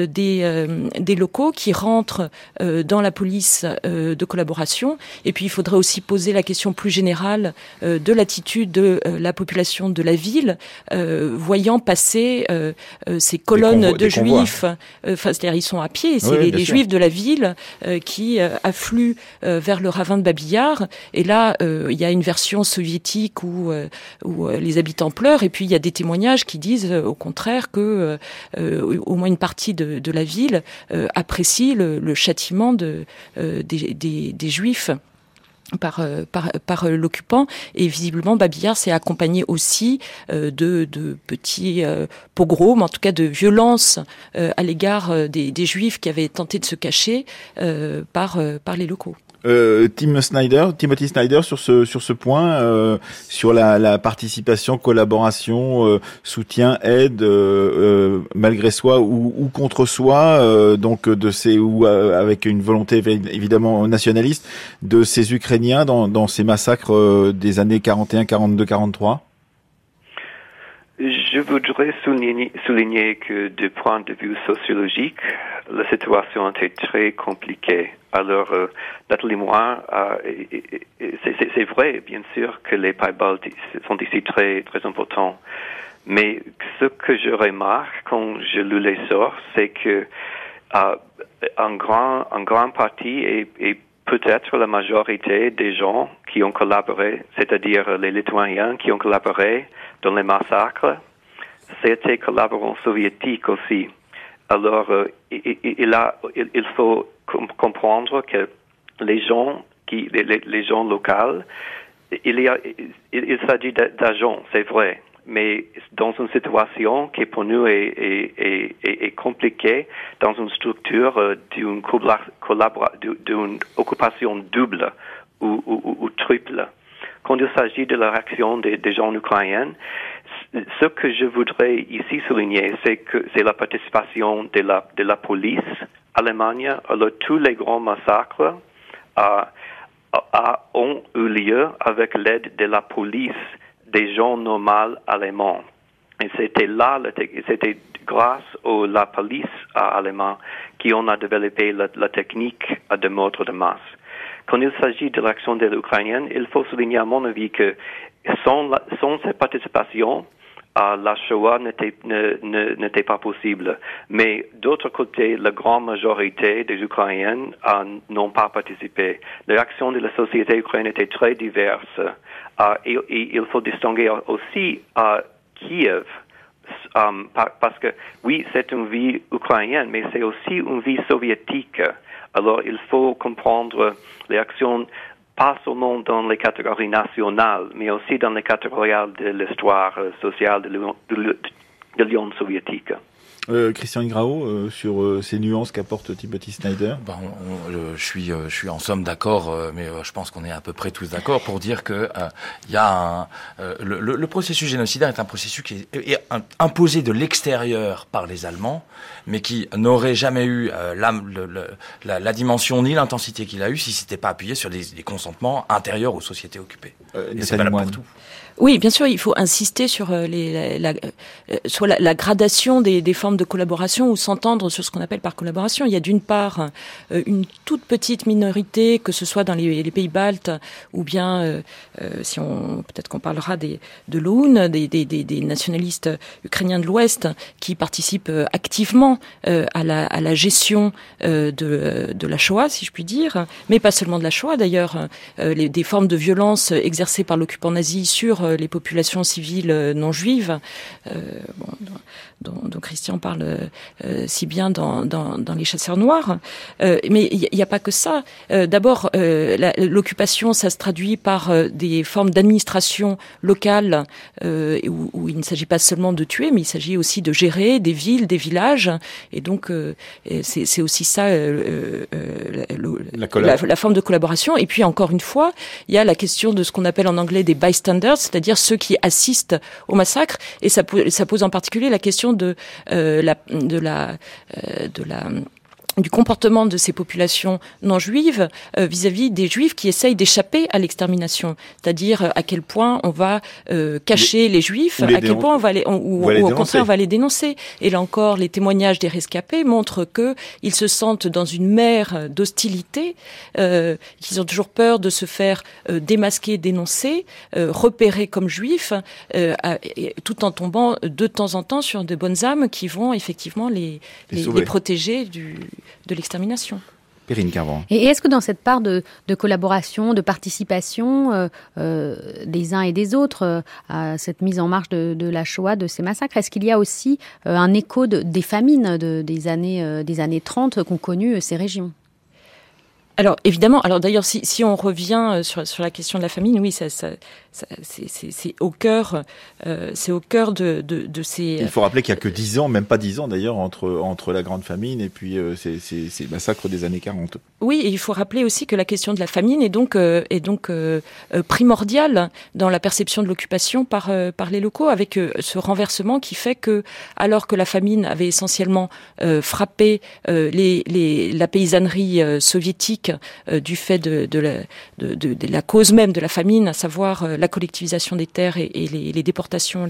des locaux qui rentrent dans la police de collaboration. Et puis il faudrait aussi poser la question plus générale de l'attitude de la population de la ville, voyant passer ces colonnes de juifs. C'est-à-dire ils sont à pied, c'est les juifs de la ville qui affluent vers le ravin de Babi Yar. Et là, il y a une version soviétique où les habitants pleurent, et puis il y a des témoignages qui disent au contraire que au moins une partie de la ville apprécie le châtiment des juifs par l'occupant. Et visiblement Babi Yar s'est accompagné aussi de petits pogroms, en tout cas de violences à l'égard des juifs qui avaient tenté de se cacher par les locaux. Timothy Snyder, sur ce point, sur la participation, collaboration, soutien, aide, malgré soi ou contre soi, donc avec une volonté évidemment nationaliste de ces Ukrainiens dans ces massacres des années 41, 42, 43. Je voudrais souligner que du point de vue sociologique, la situation était très compliquée. Alors, Nathalie, moi, c'est vrai, bien sûr, que les pays baltes sont ici très, très importants. Mais ce que je remarque quand je lis les sources, c'est que en grande partie et peut-être la majorité des gens qui ont collaboré, c'est-à-dire les Lituaniens qui ont collaboré dans les massacres, c'était collaborants soviétiques aussi. Alors, il faut comprendre que les gens locaux, il s'agit d'agents, c'est vrai. mais dans une situation qui pour nous est compliquée, dans une structure d'une occupation double ou triple. Quand il s'agit de la réaction des gens ukrainiens, ce que je voudrais ici souligner, c'est que c'est la participation de la police allemande. Alors, tous les grands massacres ont eu lieu avec l'aide de la police des gens normaux allemands. Et c'était grâce à la police allemande qu'on a développé la technique de meurtre de masse. Quand il s'agit de l'action de l'Ukrainienne, il faut souligner à mon avis que sans cette participation, la Shoah n'était pas possible. Mais d'autre côté, la grande majorité des Ukrainiens n'ont pas participé. Les réactions de la société ukrainienne étaient très diverses. Il faut distinguer aussi Kiev, parce que oui, c'est une vie ukrainienne, mais c'est aussi une vie soviétique. Alors, il faut comprendre les actions pas seulement dans les catégories nationales, mais aussi dans les catégories de l'histoire sociale de l'Union soviétique. Christian Ingrao, sur ces nuances qu'apporte Timothy Snyder. Je suis en somme d'accord, mais je pense qu'on est à peu près tous d'accord pour dire que il y a le processus génocidaire est un processus qui est imposé de l'extérieur par les Allemands, mais qui n'aurait jamais eu la dimension ni l'intensité qu'il a eu si c'était pas appuyé sur des consentements intérieurs aux sociétés occupées. Et c'est valable pour tout. Oui, bien sûr, il faut insister sur la gradation des formes de collaboration ou s'entendre sur ce qu'on appelle par collaboration. Il y a d'une part une toute petite minorité, que ce soit dans les pays baltes ou bien, peut-être qu'on parlera de l'OUN, des nationalistes ukrainiens de l'Ouest qui participent activement à la gestion de la Shoah, si je puis dire, mais pas seulement de la Shoah d'ailleurs, des formes de violence exercées par l'occupant nazi sur les populations civiles non juives, dont Christian parle si bien dans Les Chasseurs Noirs. Mais il n'y a pas que ça. D'abord, l'occupation, ça se traduit par des formes d'administration locale où il ne s'agit pas seulement de tuer, mais il s'agit aussi de gérer des villes, des villages. Et donc, c'est aussi ça la forme de collaboration. Et puis, encore une fois, il y a la question de ce qu'on appelle en anglais des bystanders, c'est-à-dire ceux qui assistent au massacre. Et ça pose en particulier la question du comportement de ces populations non juives vis-à-vis des juifs qui essayent d'échapper à l'extermination, c'est-à-dire à quel point on va cacher les juifs, à quel point ou au contraire on va les dénoncer. Et là encore, les témoignages des rescapés montrent que ils se sentent dans une mer d'hostilité, qu'ils ont toujours peur de se faire démasquer, dénoncer, repérer comme juifs, tout en tombant de temps en temps sur de bonnes âmes qui vont effectivement les protéger de l'extermination. Perrine Carvan. Et est-ce que dans cette part de collaboration, de participation des uns et des autres à cette mise en marche de la Shoah, de ces massacres, est-ce qu'il y a aussi un écho des famines des années 30 qu'ont connues ces régions ? Alors évidemment, d'ailleurs si on revient sur la question de la famine, oui, c'est au cœur, de ces. Il faut rappeler qu'il y a que 10 ans, même pas 10 ans d'ailleurs, entre la grande famine et puis ces massacres des années 40. Oui, et il faut rappeler aussi que la question de la famine est donc primordiale dans la perception de l'occupation par les locaux, avec ce renversement qui fait que, alors que la famine avait essentiellement frappé la paysannerie soviétique du fait de la cause même de la famine, à savoir la collectivisation des terres et les déportations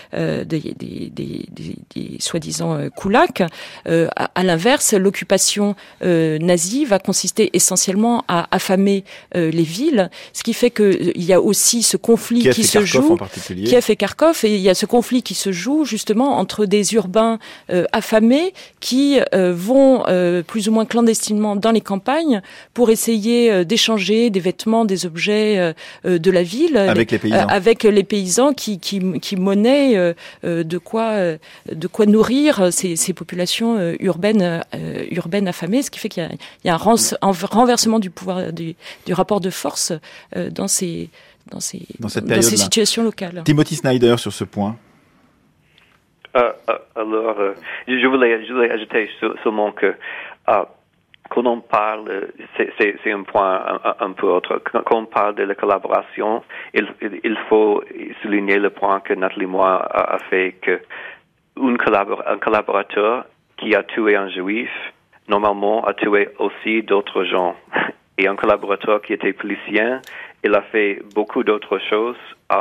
des soi-disant koulaks. À l'inverse, l'occupation nazie va consister essentiellement à affamer les villes, ce qui fait qu'il y a aussi ce conflit qui se joue, Kiev et Kharkov, et il y a ce conflit qui se joue justement entre des urbains affamés qui vont plus ou moins clandestinement dans les campagnes pour essayer d'échanger des vêtements, des objets de la ville avec les paysans qui monnaient de quoi nourrir ces populations urbaines affamées, ce qui fait qu'il y a un renversement du pouvoir du rapport de force dans ces ces situations locales. Timothy Snyder sur ce point. Alors, je voulais ajouter seulement que quand on parle, c'est un point un peu autre. Quand on parle de la collaboration, il faut souligner le point que Nathalie Moi a fait, que un collaborateur qui a tué un juif, normalement, a tué aussi d'autres gens. Et un collaborateur qui était policier, il a fait beaucoup d'autres choses.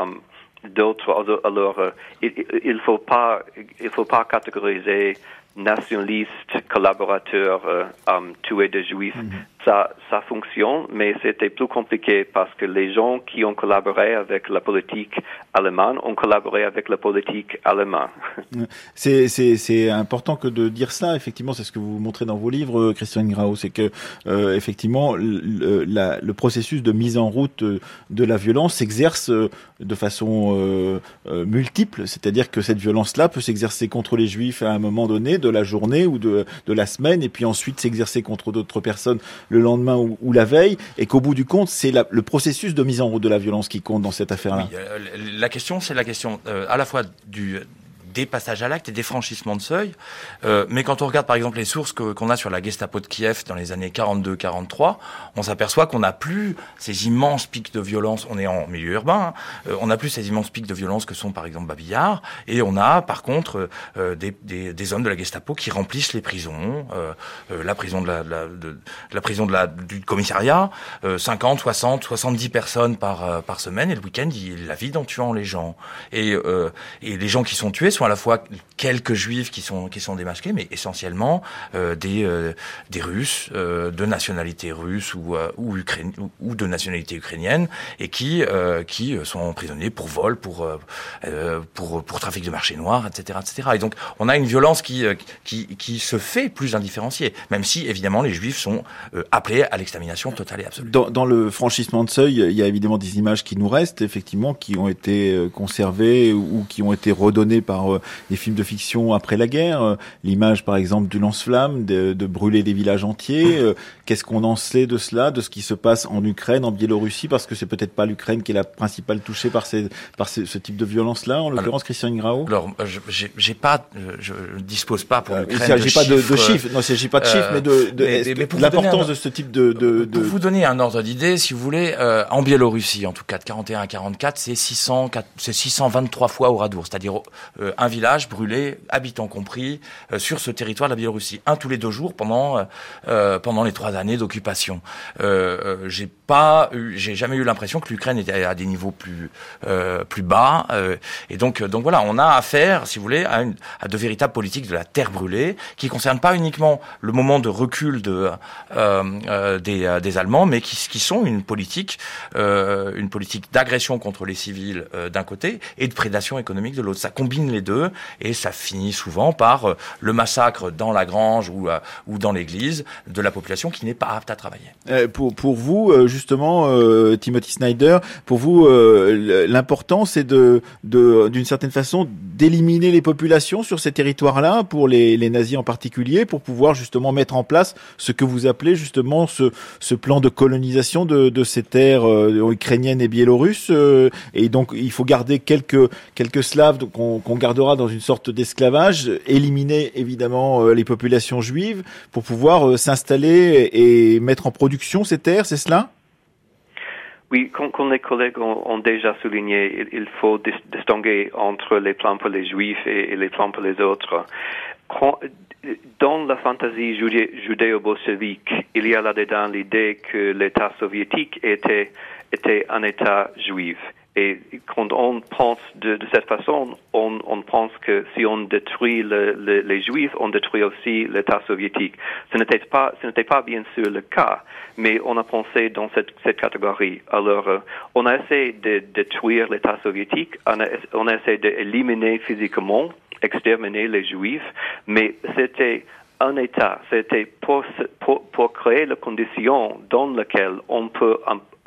Alors, il faut pas catégoriser nationalistes, collaborateurs, tuer des juifs. Ça fonctionne, mais c'était plus compliqué parce que les gens qui ont collaboré avec la politique allemande ont collaboré avec la politique allemande. C'est important que de dire ça. Effectivement, c'est ce que vous montrez dans vos livres, Christian Ingrao, c'est que effectivement le processus de mise en route de la violence s'exerce de façon multiple. C'est-à-dire que cette violence-là peut s'exercer contre les Juifs à un moment donné de la journée ou de la semaine, et puis ensuite s'exercer contre d'autres personnes le lendemain ou la veille, et qu'au bout du compte, c'est le processus de mise en route de la violence qui compte dans cette affaire-là. Oui, la question, c'est la question à la fois des passages à l'acte et des franchissements de seuil. Mais quand on regarde par exemple les sources qu'on a sur la Gestapo de Kiev dans les années 42-43, on s'aperçoit qu'on n'a plus ces immenses pics de violence. On est en milieu urbain, on n'a plus ces immenses pics de violence que sont par exemple Babillard, et on a par contre des hommes de la Gestapo qui remplissent les prisons, la prison du commissariat, 50, 60, 70 personnes par semaine, et le week-end ils la vident en tuant les gens. Et les gens qui sont tués sont à la fois quelques juifs qui sont démasqués, mais essentiellement des Russes de nationalité russe ou de nationalité ukrainienne, et qui sont emprisonnés pour vol, pour trafic de marché noir, etc., etc. Et donc on a une violence qui se fait plus indifférenciée, même si évidemment les juifs sont appelés à l'extermination totale et absolue. Dans le franchissement de seuil, il y a évidemment des images qui nous restent, effectivement, qui ont été conservées ou qui ont été redonnées par des films de fiction après la guerre. L'image, par exemple, du lance-flamme, de brûler des villages entiers. Qu'est-ce qu'on en sait de cela, de ce qui se passe en Ukraine, en Biélorussie, parce que c'est peut-être pas l'Ukraine qui est la principale touchée par ce type de violence-là, en l'occurrence, Christian Ingrao. Alors, je dispose pas pour l'Ukraine. Il ne s'agit pas de chiffres. Non, il ne s'agit pas de chiffres, mais de l'importance de ce type de. Pour vous donner un ordre d'idée, si vous voulez, en Biélorussie, en tout cas de 41 à 44, c'est 623 fois au radour, c'est-à-dire un village brûlé, habitants compris, sur ce territoire de la Biélorussie, un tous les 2 jours pendant les 3 années d'occupation. J'ai jamais eu l'impression que l'Ukraine était à des niveaux plus bas, et donc voilà, on a affaire, si vous voulez, à de véritables politiques de la terre brûlée, qui concernent pas uniquement le moment de recul des Allemands, mais qui sont une politique d'agression contre les civils d'un côté et de prédation économique de l'autre. Ça combine les deux, et ça finit souvent par le massacre dans la grange ou dans l'église de la population qui n'est pas apte à travailler. Pour vous, justement, Timothy Snyder, pour vous, l'important, c'est d'une certaine façon d'éliminer les populations sur ces territoires-là, pour les nazis en particulier, pour pouvoir justement mettre en place ce que vous appelez justement ce plan de colonisation de ces terres ukrainiennes et biélorusses. Et donc, il faut garder quelques Slaves qu'on gardera dans une sorte d'esclavage, éliminer évidemment les populations juives pour pouvoir s'installer et mettre en production ces terres, c'est cela ? Oui, comme les collègues ont déjà souligné, il faut distinguer entre les plans pour les juifs et les plans pour les autres. Dans la fantaisie judéo-bolchevique, il y a là-dedans l'idée que l'État soviétique était un État juif. Et quand on pense de cette façon, on pense que si on détruit les Juifs, on détruit aussi l'État soviétique. Ce n'était pas bien sûr le cas, mais on a pensé dans cette catégorie. Alors, on a essayé de détruire l'État soviétique, on a essayé d'éliminer physiquement, exterminer les Juifs, mais c'était un État. C'était pour créer les conditions dans lesquelles on peut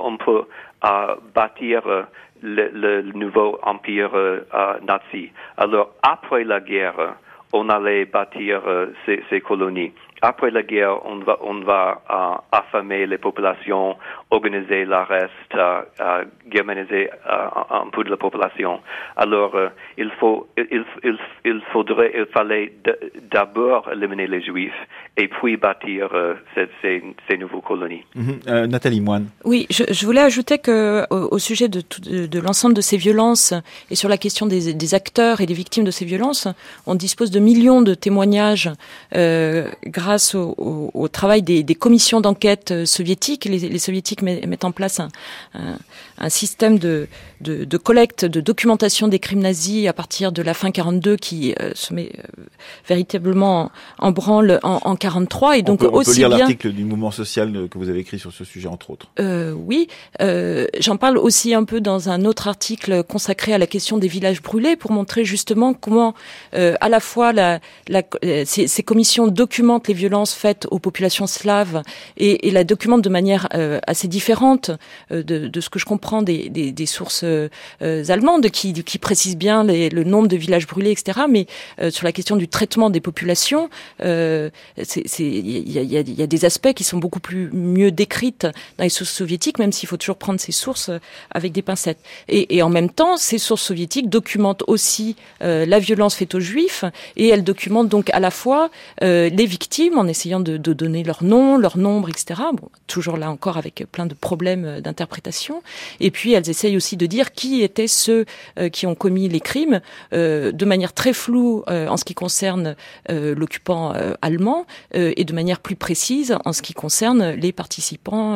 bâtir le nouveau empire nazi. Alors, après la guerre, on allait bâtir ces colonies. après la guerre, on va affamer les populations, organiser l'arrest, germaniser un peu de la population. Alors, il fallait d'abord éliminer les Juifs et puis bâtir ces nouvelles colonies. Nathalie Moine. Oui, je voulais ajouter que au sujet de l'ensemble de ces violences et sur la question des acteurs et des victimes de ces violences, on dispose de millions de témoignages grâce au travail des commissions d'enquête soviétiques. Les soviétiques mettent en place un système de collecte, de documentation des crimes nazis à partir de la fin 42 qui se met véritablement en branle en 43. Et donc on peut lire l'article du mouvement social que vous avez écrit sur ce sujet, entre autres. Oui, j'en parle aussi un peu dans un autre article consacré à la question des villages brûlés pour montrer justement comment à la fois ces commissions documentent les violences faites aux populations slaves et la documentent de manière assez différente de ce que je comprends des sources allemandes qui précisent bien le nombre de villages brûlés, etc. Mais sur la question du traitement des populations, il y a des aspects qui sont beaucoup mieux décrites dans les sources soviétiques, même s'il faut toujours prendre ces sources avec des pincettes. Et en même temps, ces sources soviétiques documentent aussi la violence faite aux Juifs, et elles documentent donc à la fois les victimes en essayant de donner leur nom, leur nombre, etc. Bon, toujours là encore avec plein de problèmes d'interprétation. Et puis elles essayent aussi de dire qui étaient ceux qui ont commis les crimes de manière très floue en ce qui concerne l'occupant allemand et de manière plus précise en ce qui concerne les participants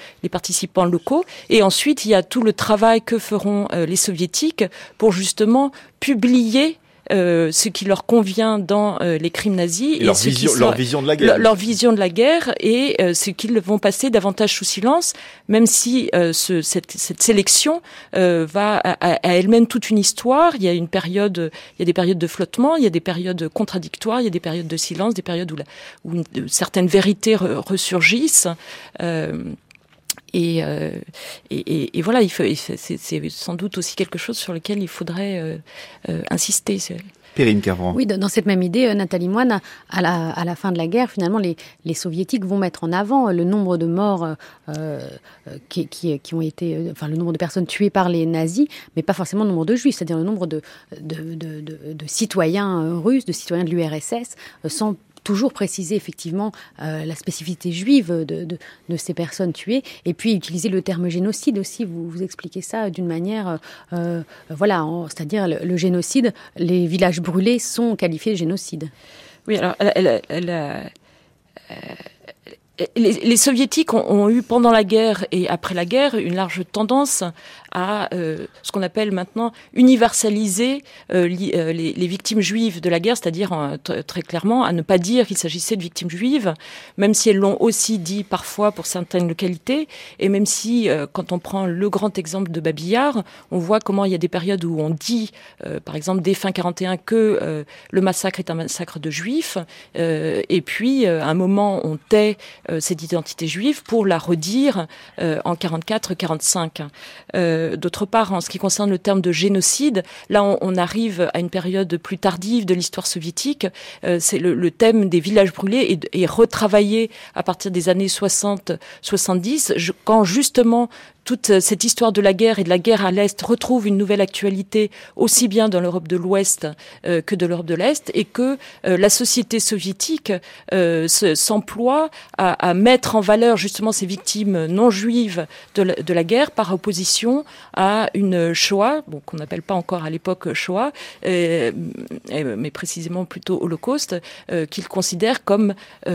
locaux. Et ensuite, il y a tout le travail que feront les soviétiques pour justement publier ce qui leur convient dans les crimes nazis et leur vision de la guerre. Leur vision de la guerre et ce qu'ils vont passer davantage sous silence, même si cette sélection va à elle-même toute une histoire. Il y a des périodes de flottement, il y a des périodes contradictoires, il y a des périodes de silence, des périodes où certaines vérités ressurgissent. Et voilà, c'est sans doute aussi quelque chose sur lequel il faudrait insister. Perrine Carvran. Oui, dans cette même idée, Nathalie Moine, à la fin de la guerre, finalement, les soviétiques vont mettre en avant le nombre de morts qui ont été, enfin le nombre de personnes tuées par les nazis, mais pas forcément le nombre de juifs, c'est-à-dire le nombre de citoyens russes, de citoyens de l'URSS, sans toujours préciser effectivement la spécificité juive de ces personnes tuées, et puis utiliser le terme génocide aussi. Vous expliquez ça d'une manière, c'est-à-dire le génocide, les villages brûlés sont qualifiés de génocide. Oui, alors les soviétiques ont eu pendant la guerre et après la guerre une large tendance à ce qu'on appelle maintenant universaliser les victimes juives de la guerre, c'est-à-dire très clairement à ne pas dire qu'il s'agissait de victimes juives, même si elles l'ont aussi dit parfois pour certaines localités, et même si quand on prend le grand exemple de Babi-Yar, on voit comment il y a des périodes où on dit, par exemple dès fin 41, que le massacre est un massacre de juifs, et puis à un moment on tait cette identité juive pour la redire en 44-45. D'autre part, en ce qui concerne le terme de génocide, là on arrive à une période plus tardive de l'histoire soviétique. C'est le thème des villages brûlés est retravaillé à partir des années 60-70, quand justement toute cette histoire de la guerre et de la guerre à l'Est retrouve une nouvelle actualité aussi bien dans l'Europe de l'Ouest que de l'Europe de l'Est, et que la société soviétique s'emploie à mettre en valeur justement ces victimes non juives de la guerre par opposition à une Shoah, qu'on n'appelle pas encore à l'époque Shoah, mais précisément plutôt Holocauste, qu'ils considèrent comme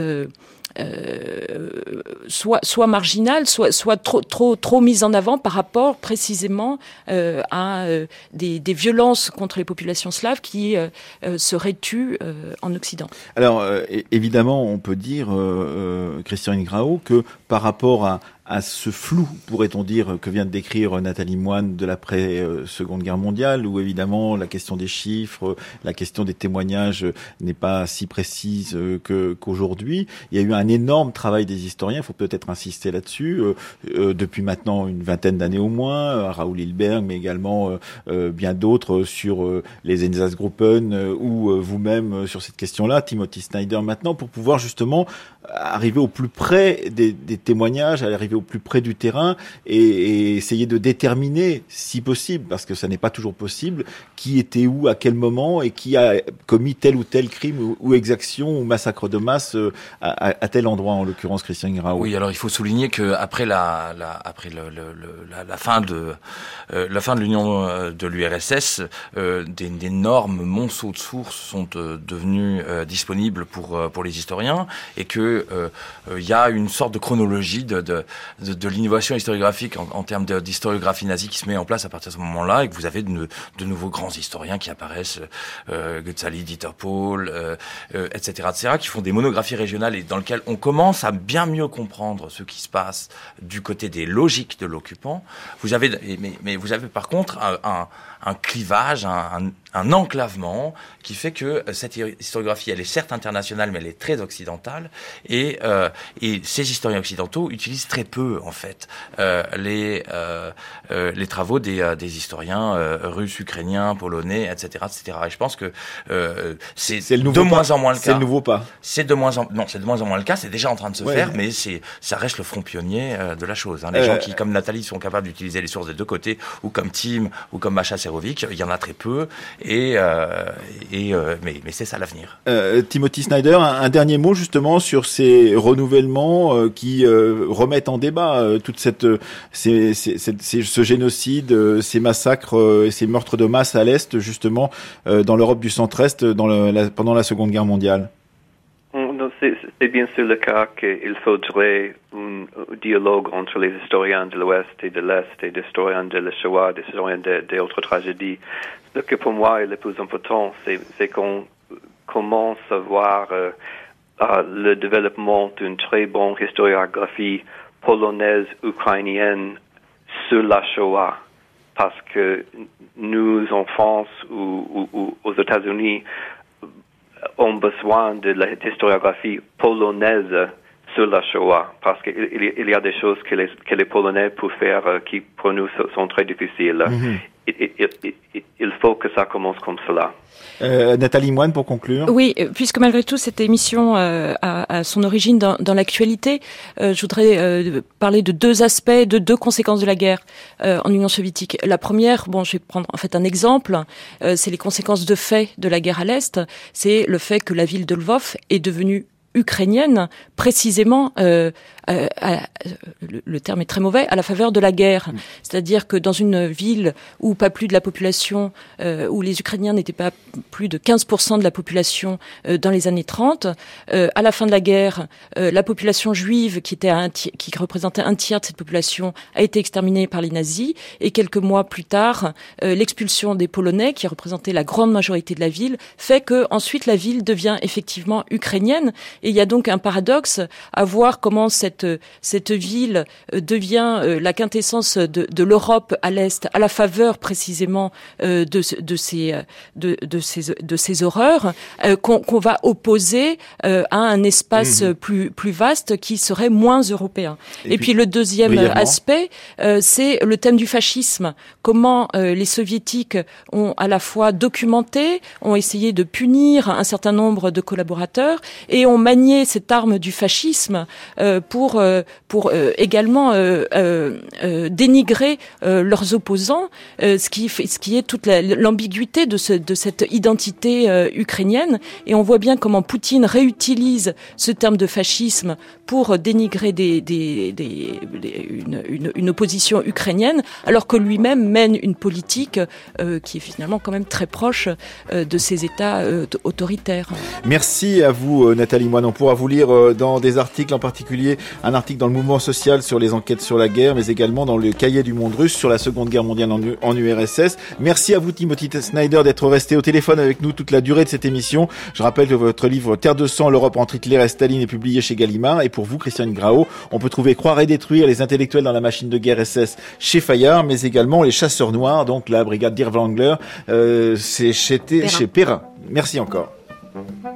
soit marginale, soit trop mise en avant par rapport précisément à des violences contre les populations slaves qui seraient tues en Occident. Alors évidemment, on peut dire, Christian Ingrao, que par rapport à ce flou, pourrait-on dire, que vient de décrire Nathalie Moine de l'après-Seconde Guerre mondiale, où évidemment la question des chiffres, la question des témoignages n'est pas si précise qu'aujourd'hui. Il y a eu un énorme travail des historiens, il faut peut-être insister là-dessus, depuis maintenant une vingtaine d'années au moins, Raoul Hilberg, mais également bien d'autres sur les Einsatzgruppen ou vous-même sur cette question-là, Timothy Snyder maintenant, pour pouvoir justement arriver au plus près des témoignages, arriver au plus près du terrain et essayer de déterminer, si possible, parce que ça n'est pas toujours possible, qui était où, à quel moment et qui a commis tel ou tel crime ou exaction ou massacre de masse à tel endroit, en l'occurrence Christian Grau. Oui, alors il faut souligner que après la fin de l'union de l'URSS, d'énormes monceaux de sources sont devenus disponibles pour les historiens et que il y a une sorte de chronologie de l'innovation historiographique en termes d'historiographie nazie qui se met en place à partir de ce moment-là et que vous avez de nouveaux grands historiens qui apparaissent, Gutzali, Dieter Pohl, etc., qui font des monographies régionales et dans lesquelles on commence à bien mieux comprendre ce qui se passe du côté des logiques de l'occupant. Mais vous avez par contre un clivage, un enclavement qui fait que cette historiographie, elle est certes internationale, mais elle est très occidentale. Et ces historiens occidentaux utilisent très peu, en fait, les travaux des historiens russes, ukrainiens, polonais, etc., etc. Et je pense que c'est de moins en moins le cas. C'est le nouveau pas. C'est de moins en moins le cas. C'est déjà en train de se faire, mais ça reste le front pionnier de la chose. Hein. Les gens qui, comme Nathalie, sont capables d'utiliser les sources des deux côtés, ou comme Tim, ou comme Masha Serovic, il y en a très peu. Mais c'est ça l'avenir. Timothy Snyder, un dernier mot justement sur ces renouvellements qui remettent en débat toute ce génocide, ces massacres et ces meurtres de masse à l'Est, justement, dans l'Europe du centre-Est pendant la Seconde Guerre mondiale. C'est bien sûr le cas qu'il faudrait un dialogue entre les historiens de l'Ouest et de l'Est, et des historiens de la Shoah, des historiens des autres tragédies. Ce que pour moi est le plus important, c'est qu'on commence à voir le développement d'une très bonne historiographie polonaise, ukrainienne sur la Shoah. Parce que nous, en France ou aux États-Unis, ont besoin de l'historiographie polonaise sur la Shoah, parce qu'il y a des choses que les Polonais peuvent faire qui pour nous sont très difficiles. Il faut que ça commence comme cela. Nathalie Moine, pour conclure. Oui, puisque malgré tout cette émission a son origine dans l'actualité, je voudrais parler de deux aspects, de deux conséquences de la guerre en Union soviétique. La première, je vais prendre en fait un exemple, c'est les conséquences de fait de la guerre à l'Est. C'est le fait que la ville de Lvov est devenue ukrainienne, précisément, le terme est très mauvais, à la faveur de la guerre. C'est-à-dire que dans une ville où pas plus de la population, où les Ukrainiens n'étaient pas plus de 15% de la population dans les années 30, à la fin de la guerre, la population juive, qui représentait un tiers de cette population, a été exterminée par les nazis, et quelques mois plus tard, l'expulsion des Polonais, qui représentaient la grande majorité de la ville, fait que ensuite la ville devient effectivement ukrainienne. Et il y a donc un paradoxe à voir comment cette ville devient la quintessence de l'Europe à l'Est, à la faveur précisément de ces horreurs, qu'on va opposer à un espace plus vaste qui serait moins européen. Et puis le deuxième aspect, c'est le thème du fascisme. Comment les soviétiques ont à la fois documenté, ont essayé de punir un certain nombre de collaborateurs et ont manié cette arme du fascisme pour également dénigrer leurs opposants, ce qui est toute l'ambiguïté de cette identité ukrainienne. Et on voit bien comment Poutine réutilise ce terme de fascisme pour dénigrer une opposition ukrainienne, alors que lui-même mène une politique qui est finalement quand même très proche de ces États autoritaires. Merci à vous, Nathalie Moine. On pourra vous lire dans des articles, en particulier un article dans le Mouvement social sur les enquêtes sur la guerre, mais également dans le Cahier du monde russe sur la Seconde Guerre mondiale en URSS. Merci à vous, Timothy Snyder, d'être resté au téléphone avec nous toute la durée de cette émission. Je rappelle que votre livre Terre de sang, l'Europe entre Hitler et Staline est publié chez Gallimard. Et pour vous, Christiane Grao, on peut trouver Croire et détruire, les intellectuels dans la machine de guerre SS chez Fayard, mais également Les chasseurs noirs, donc la brigade d'Irvangler, c'est chez Perrin. Merci encore.